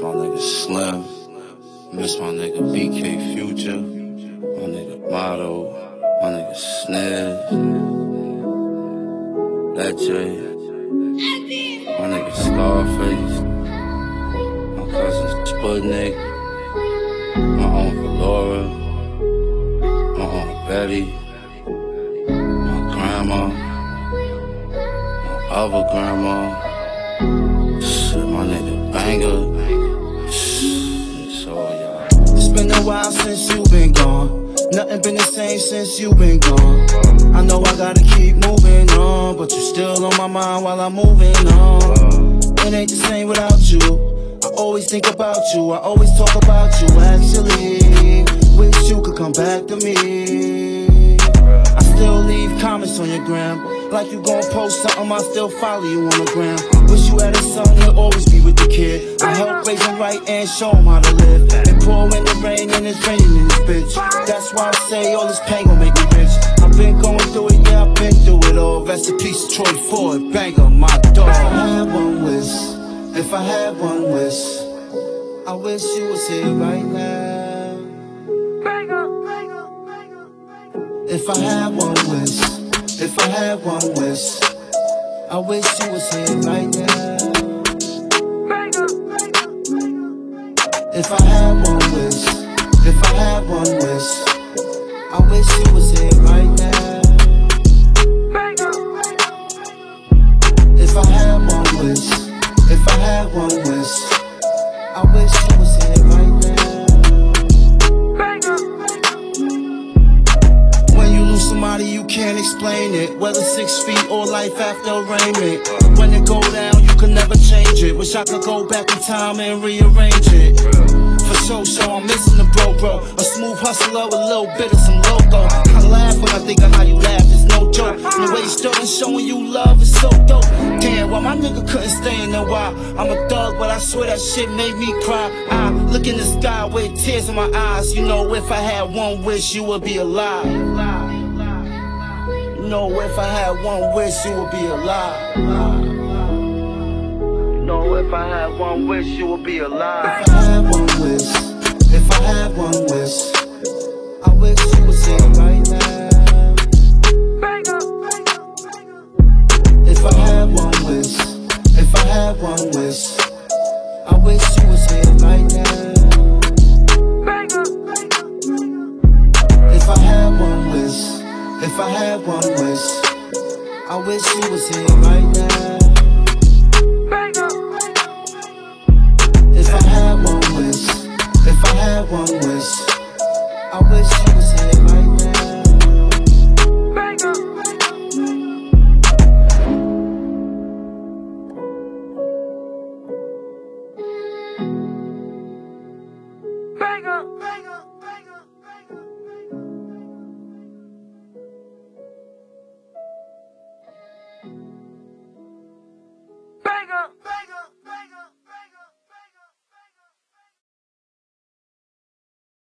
my nigga Slim. Miss my nigga BK Future. My nigga Motto. My nigga Sniz. That J. My nigga Scarface. My cousin Sputnik. My uncle Laura. My aunt Betty. My grandma. My other grandma. Shit, my nigga Banger. It's been a while since you been gone. Nothing been the same since you been gone. I know I gotta keep moving on, but you still on my mind while I'm moving on. It ain't the same without you. I always think about you, I always talk about you. Actually, wish you could come back to me. I still leave comments on your gram. Like you gon' post something, I still follow you on the gram. Wish you had a son, he'll always be with the kid. I help raise him right and show him how to live. It pour in the rain and it's raining in this bitch. That's why I say all this pain gon' make me rich. I've been going through it, yeah, I've been through it all. Rest in peace, Troy Ford, Banger, my dog. If I had one wish, if I had one wish, I wish you was here right now. If I had one wish, if I had one wish, I wish you was here right now. If I had one wish, if I had one wish, I wish you was here right now. If I had one wish, if I had one wish, I wish you was here right now. When you lose somebody, you can't explain it. Whether 6 feet or life after arraignment. When it go down, you can never change it. Wish I could go back in time and rearrange it. For sure, I'm missing the bro. A smooth hustler with a little bit of some logo. I laugh when I think of how you laugh, it's no joke. And the way you still been showing you love is so dope. Damn, why my nigga couldn't stay in a while. I'm a thug, but I swear that shit made me cry. I look in the sky with tears in my eyes. You know, if I had one wish, you would be alive. You know, if I had one wish, you would be alive. You know, if I had one wish, you would be alive. If I had one wish, if I had one wish, I wish you was here right now. If I had one wish, if I had one wish, I wish you was here right now. If I had one wish, if I had one wish, I wish you was here right now. If I had one wish, if I had one wish, I wish you